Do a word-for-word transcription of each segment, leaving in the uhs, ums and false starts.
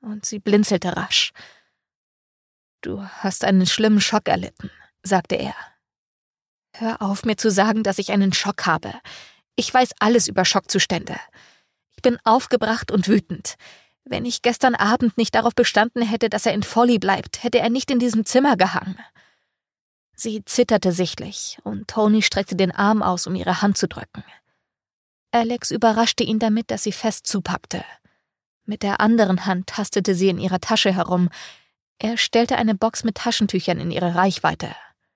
und sie blinzelte rasch. »Du hast einen schlimmen Schock erlitten«, sagte er. »Hör auf, mir zu sagen, dass ich einen Schock habe. Ich weiß alles über Schockzustände. Ich bin aufgebracht und wütend. Wenn ich gestern Abend nicht darauf bestanden hätte, dass er in Folly bleibt, hätte er nicht in diesem Zimmer gehangen.« Sie zitterte sichtlich, und Tony streckte den Arm aus, um ihre Hand zu drücken. Alex überraschte ihn damit, dass sie fest zupackte. Mit der anderen Hand tastete sie in ihrer Tasche herum. Er stellte eine Box mit Taschentüchern in ihre Reichweite.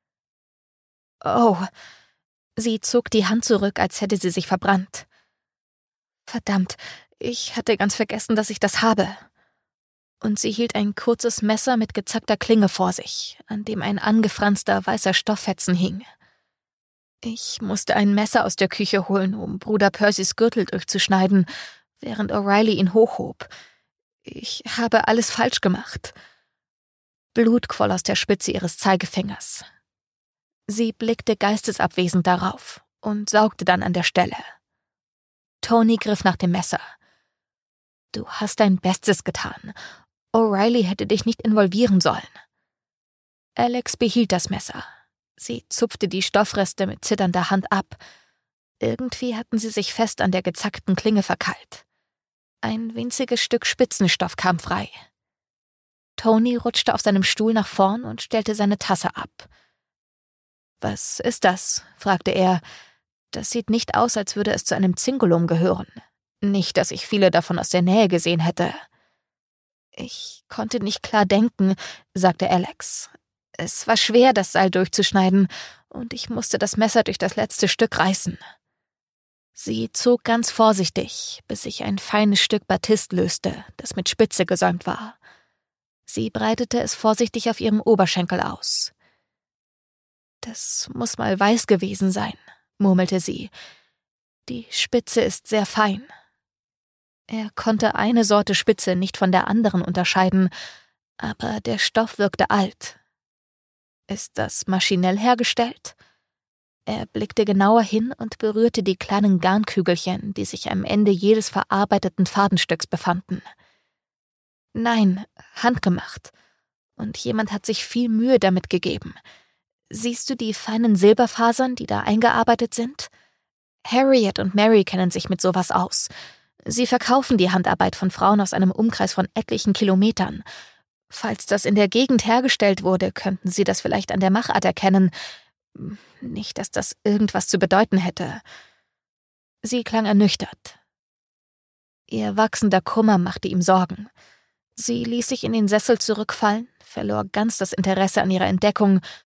»Oh!« Sie zog die Hand zurück, als hätte sie sich verbrannt. »Verdammt, ich hatte ganz vergessen, dass ich das habe.« Und sie hielt ein kurzes Messer mit gezackter Klinge vor sich, an dem ein angefranster weißer Stofffetzen hing. Ich musste ein Messer aus der Küche holen, um Bruder Percys Gürtel durchzuschneiden, während O'Reilly ihn hochhob. Ich habe alles falsch gemacht. Blut quoll aus der Spitze ihres Zeigefingers. Sie blickte geistesabwesend darauf und saugte dann an der Stelle. Tony griff nach dem Messer. »Du hast dein Bestes getan. O'Reilly hätte dich nicht involvieren sollen.« Alex behielt das Messer. Sie zupfte die Stoffreste mit zitternder Hand ab. Irgendwie hatten sie sich fest an der gezackten Klinge verkeilt. Ein winziges Stück Spitzenstoff kam frei. Tony rutschte auf seinem Stuhl nach vorn und stellte seine Tasse ab. »Was ist das?« fragte er. »Das sieht nicht aus, als würde es zu einem Zingulum gehören. Nicht, dass ich viele davon aus der Nähe gesehen hätte.« »Ich konnte nicht klar denken«, sagte Alex. »Es war schwer, das Seil durchzuschneiden, und ich musste das Messer durch das letzte Stück reißen.« Sie zog ganz vorsichtig, bis sich ein feines Stück Batist löste, das mit Spitze gesäumt war. Sie breitete es vorsichtig auf ihrem Oberschenkel aus. »Das muss mal weiß gewesen sein«, murmelte sie. »Die Spitze ist sehr fein.« Er konnte eine Sorte Spitze nicht von der anderen unterscheiden, aber der Stoff wirkte alt. »Ist das maschinell hergestellt?« Er blickte genauer hin und berührte die kleinen Garnkügelchen, die sich am Ende jedes verarbeiteten Fadenstücks befanden. »Nein, handgemacht. Und jemand hat sich viel Mühe damit gegeben. Siehst du die feinen Silberfasern, die da eingearbeitet sind? Harriet und Mary kennen sich mit sowas aus. Sie verkaufen die Handarbeit von Frauen aus einem Umkreis von etlichen Kilometern. Falls das in der Gegend hergestellt wurde, könnten sie das vielleicht an der Machart erkennen. Nicht, dass das irgendwas zu bedeuten hätte.« Sie klang ernüchtert. Ihr wachsender Kummer machte ihm Sorgen. Sie ließ sich in den Sessel zurückfallen, verlor ganz das Interesse an ihrer Entdeckung